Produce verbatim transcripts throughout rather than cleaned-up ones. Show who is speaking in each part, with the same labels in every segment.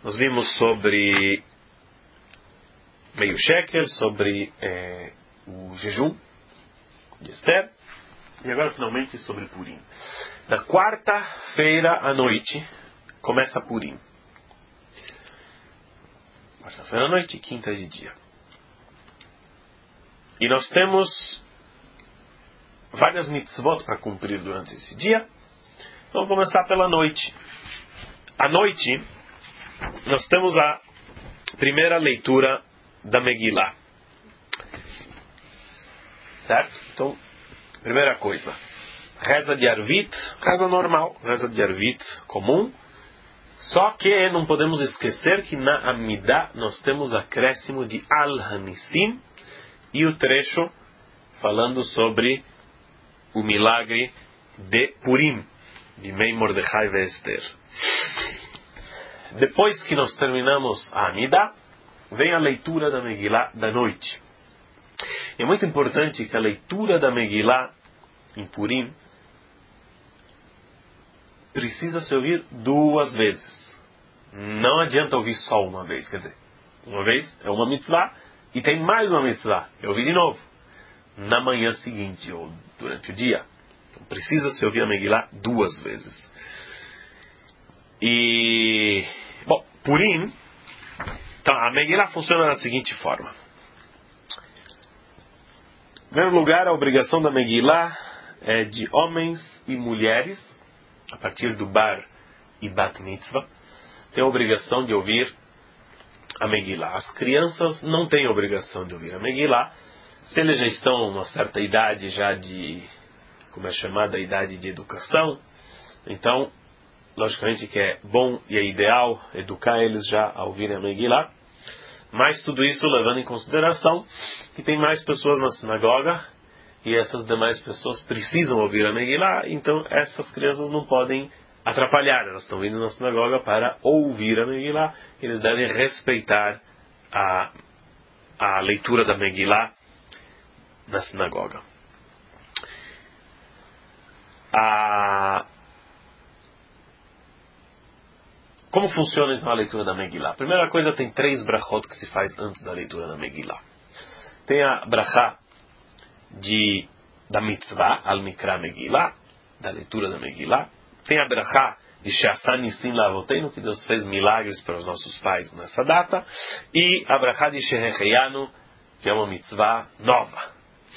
Speaker 1: nós vimos sobre meio shekel, sobre é, o jejum de Esther, e agora finalmente sobre Purim. Na quarta-feira à noite começa Purim. Quarta-feira à noite, quinta de dia. E nós temos várias mitzvot para cumprir durante esse dia. Vamos começar pela noite. À noite, nós temos a primeira leitura da Megillah. Certo? Então, primeira coisa. Reza de Arvit, reza normal, reza de Arvit comum. Só que não podemos esquecer que na Amidah nós temos acréscimo de Al-Hanissim e o trecho falando sobre o milagre de Purim, de Mei Mordechai e Esther. Depois que nós terminamos a Amidah, vem a leitura da Megillah da noite. É muito importante que a leitura da Megillah em Purim precisa se ouvir duas vezes. Não adianta ouvir só uma vez. Quer dizer, uma vez é uma mitzvah e tem mais uma mitzvah. Eu ouvi de novo. Na manhã seguinte ou durante o dia. Então precisa se ouvir a Megillah duas vezes. E... Bom, Purim... Então, a Megillah funciona da seguinte forma. Em primeiro lugar, a obrigação da Megillah é de homens e mulheres, a partir do bar e bat mitzvah, tem a obrigação de ouvir a Megillah. As crianças não têm a obrigação de ouvir a Megillah. Se eles já estão em uma certa idade já de, como é chamada, a idade de educação, então, logicamente que é bom e é ideal educar eles já a ouvirem a Megillah. Mas tudo isso levando em consideração que tem mais pessoas na sinagoga e essas demais pessoas precisam ouvir a Megillah, então essas crianças não podem atrapalhar, elas estão vindo na sinagoga para ouvir a Megillah, eles devem respeitar a, a leitura da Megillah na sinagoga. A... Como funciona então a leitura da Megillah? A primeira coisa, tem três brachot que se faz antes da leitura da Megillah. Tem a brachá de, da mitzvah, al-mikra Megillah, da leitura da Megillah. Tem a brachá de She'asa Nisim La'avoteinu, que Deus fez milagres para os nossos pais nessa data. E a brachá de Shehecheyanu, que é uma mitzvah nova.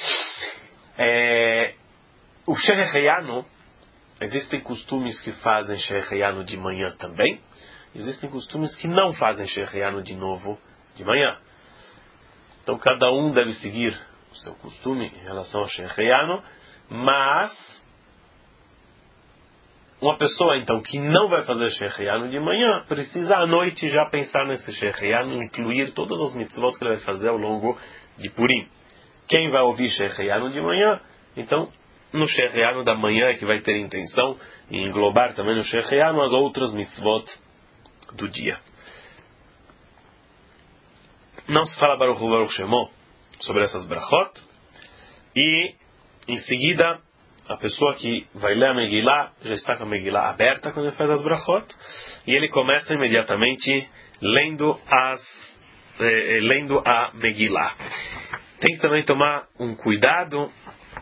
Speaker 1: É, o Shehecheyanu, existem costumes que fazem Shehecheyanu de manhã também. Existem costumes que não fazem Shehecheyanu de novo de manhã. Então cada um deve seguir o seu costume em relação ao Shehecheyanu, mas uma pessoa então que não vai fazer Shehecheyanu de manhã precisa à noite já pensar nesse Shehecheyanu, incluir todas as mitzvot que ele vai fazer ao longo de Purim. Quem vai ouvir Shehecheyanu de manhã, então no Shehecheyanu da manhã é que vai ter intenção em englobar também no Shehecheyanu as outras mitzvot do dia. Não se fala Baruch Hu Baruch Shemo sobre essas brachot, e em seguida a pessoa que vai ler a Megillah já está com a Megillah aberta quando ele faz as brachot, e ele começa imediatamente lendo, as, eh, lendo a Megillah. Tem que também tomar um cuidado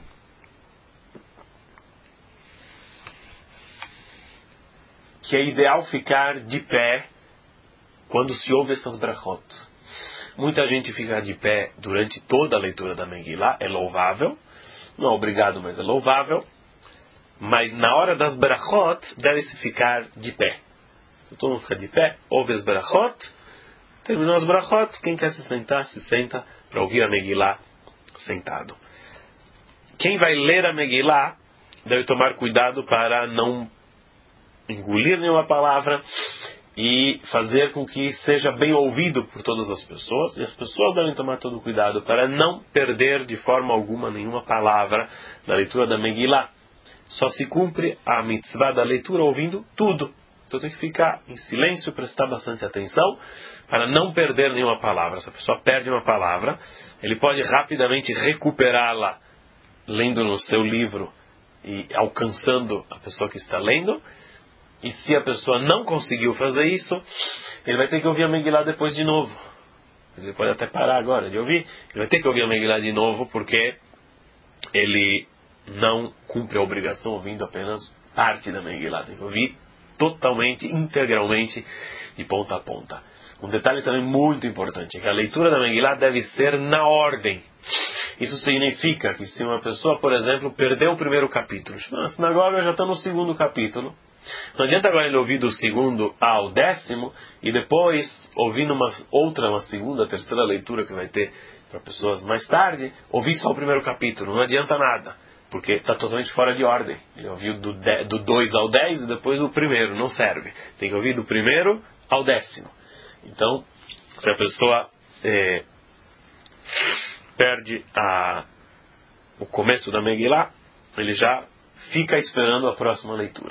Speaker 1: que é ideal ficar de pé quando se ouve essas brachot. Muita gente fica de pé durante toda a leitura da Megillah, é louvável, não é obrigado, mas é louvável, mas na hora das brachot deve-se ficar de pé. Todo mundo fica de pé, ouve as brachot, terminou as brachot, quem quer se sentar, se senta para ouvir a Megillah sentado. Quem vai ler a Megillah deve tomar cuidado para não engolir nenhuma palavra e fazer com que seja bem ouvido por todas as pessoas, e as pessoas devem tomar todo o cuidado para não perder de forma alguma nenhuma palavra da leitura da Megillah. Só se cumpre a mitzvah da leitura ouvindo tudo. Então tem que ficar em silêncio, prestar bastante atenção para não perder nenhuma palavra. Se a pessoa perde uma palavra, ele pode rapidamente recuperá-la lendo no seu livro e alcançando a pessoa que está lendo. E se a pessoa não conseguiu fazer isso, ele vai ter que ouvir a Megillah depois de novo. Ele pode até parar agora de ouvir. Ele vai ter que ouvir a Megillah de novo, porque ele não cumpre a obrigação ouvindo apenas parte da Megillah. Tem que ouvir totalmente, integralmente, de ponta a ponta. Um detalhe também muito importante é que a leitura da Megillah deve ser na ordem. Isso significa que se uma pessoa, por exemplo, perdeu o primeiro capítulo, na sinagoga já está no segundo capítulo, não adianta agora ele ouvir do segundo ao décimo e depois ouvir numa outra, uma segunda, terceira leitura que vai ter para pessoas mais tarde, ouvir só o primeiro capítulo. Não adianta nada, porque está totalmente fora de ordem. Ele ouviu do, de, do dois ao dez e depois o primeiro, não serve. Tem que ouvir do primeiro ao décimo. Então, se a pessoa é, perde a, o começo da Megillah, ele já fica esperando a próxima leitura.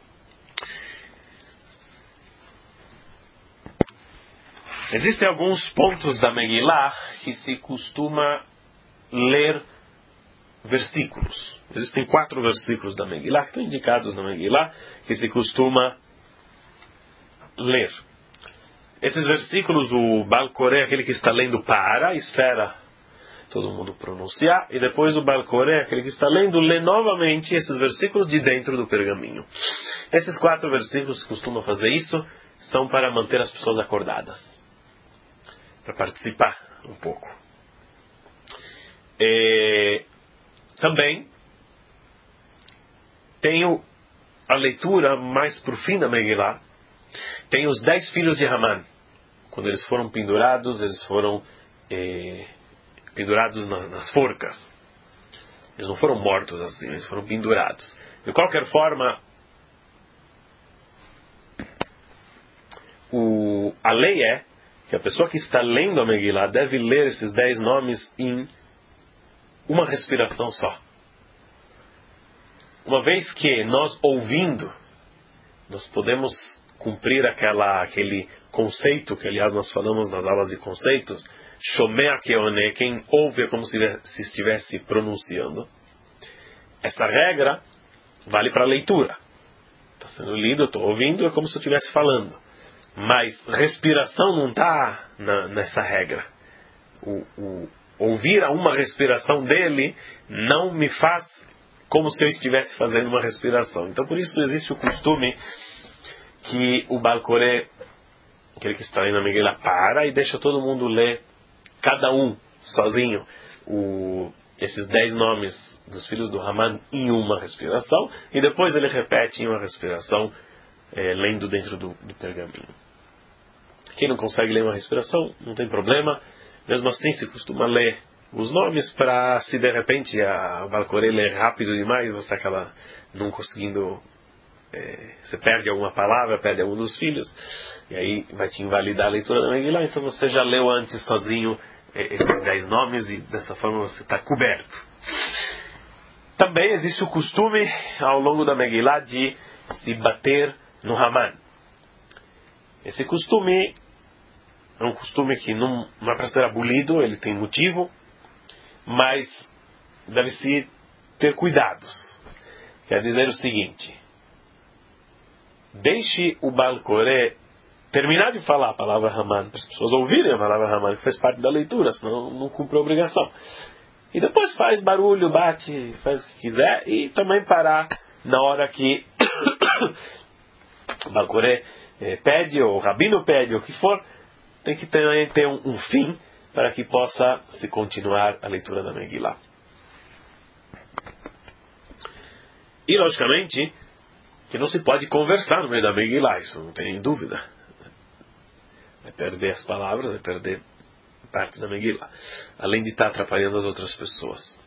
Speaker 1: Existem alguns pontos da Megillah que se costuma ler versículos. Existem quatro versículos da Megillah que estão indicados na Megillah que se costuma ler. Esses versículos, o Baal Koré, aquele que está lendo, para, espera todo mundo pronunciar, e depois o Baal Koré, aquele que está lendo, lê novamente esses versículos de dentro do pergaminho. Esses quatro versículos que costumam fazer isso são para manter as pessoas acordadas, para participar um pouco. E também tenho a leitura mais para o fim da Megillah. Tem os dez filhos de Haman. Quando eles foram pendurados, eles foram eh, pendurados na, nas forcas. Eles não foram mortos assim, eles foram pendurados. De qualquer forma, o, a lei é que a pessoa que está lendo a Megillah deve ler esses dez nomes em uma respiração só. Uma vez que nós ouvindo, nós podemos cumprir aquela, aquele conceito que, aliás, nós falamos nas aulas de conceitos, Shomea Keone, quem ouve é como se, se estivesse pronunciando. Essa regra vale para a leitura. Está sendo lido, eu estou ouvindo, é como se eu estivesse falando. Mas respiração não está nessa regra. O, o, ouvir a uma respiração dele não me faz como se eu estivesse fazendo uma respiração. Então, por isso existe o costume que o Baal Koré, aquele que está aí na Megillah, para e deixa todo mundo ler, cada um, sozinho, o, esses dez nomes dos filhos do Haman em uma respiração, e depois ele repete em uma respiração, é, lendo dentro do, do pergaminho. Quem não consegue ler uma respiração, não tem problema, mesmo assim se costuma ler os nomes para, se de repente a Baal Koré ler rápido demais, você acaba não conseguindo... É, você perde alguma palavra, perde algum dos filhos, e aí vai te invalidar a leitura da Megillah. Então você já leu antes sozinho é, esses dez nomes, e dessa forma você está coberto. Também existe o costume ao longo da Megillah de se bater no Haman. Esse costume é um costume que não, não é para ser abolido, ele tem motivo, mas deve-se ter cuidados. Quer dizer o seguinte: deixe o Baal Koré terminar de falar a palavra Haman, para as pessoas ouvirem a palavra Haman, que faz parte da leitura, senão não cumpre a obrigação. E depois faz barulho, bate, faz o que quiser, e também parar na hora que o Baal Koré eh, pede, ou o rabino pede, ou o que for, tem que também ter um, um fim para que possa se continuar a leitura da Megillah. E, logicamente, que não se pode conversar no meio da Megillah, isso não tem dúvida. Vai perder as palavras, vai perder parte da Megillah, além de estar atrapalhando as outras pessoas.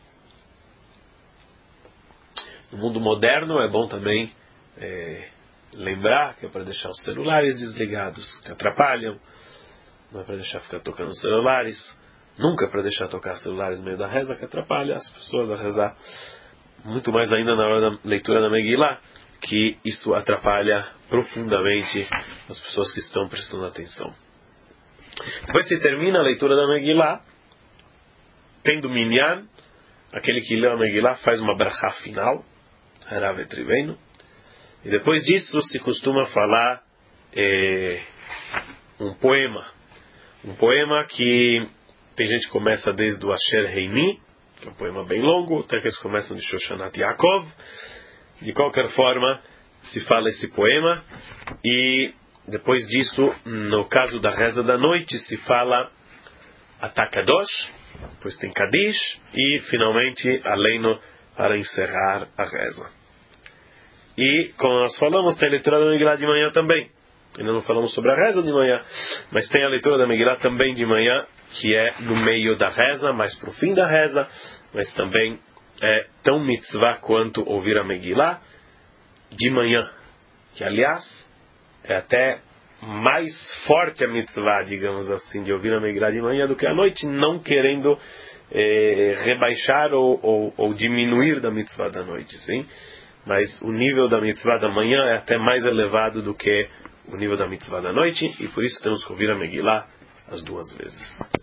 Speaker 1: No mundo moderno é bom também é, lembrar que é para deixar os celulares desligados, que atrapalham, não é para deixar ficar tocando os celulares, nunca é para deixar tocar celulares no meio da reza, que atrapalha as pessoas a rezar, muito mais ainda na hora da leitura da Megillah, que isso atrapalha profundamente as pessoas que estão prestando atenção. Depois se termina a leitura da Megillah, tendo minyan, aquele que lê a Megillah faz uma brachá final, Harav Etriveinu, e depois disso se costuma falar eh, um poema. Um poema que tem gente que começa desde o Asher Heini, que é um poema bem longo, tem aqueles que começam de Shoshanat Yaakov. De qualquer forma, se fala esse poema, e depois disso, no caso da reza da noite, se fala Atakadosh, depois tem Kadish, e finalmente Aleino para encerrar a reza. E, como nós falamos, tem a leitura da Megillah de manhã também. Ainda não falamos sobre a reza de manhã, mas tem a leitura da Megillah também de manhã, que é no meio da reza, mais para o fim da reza, mas também é tão mitzvah quanto ouvir a Megillah de manhã, que aliás é até mais forte a mitzvah, digamos assim, de ouvir a Megillah de manhã do que à noite, não querendo eh, rebaixar ou, ou, ou diminuir da mitzvah da noite, sim? Mas o nível da mitzvah da manhã é até mais elevado do que o nível da mitzvah da noite, e por isso temos que ouvir a Megillah as duas vezes.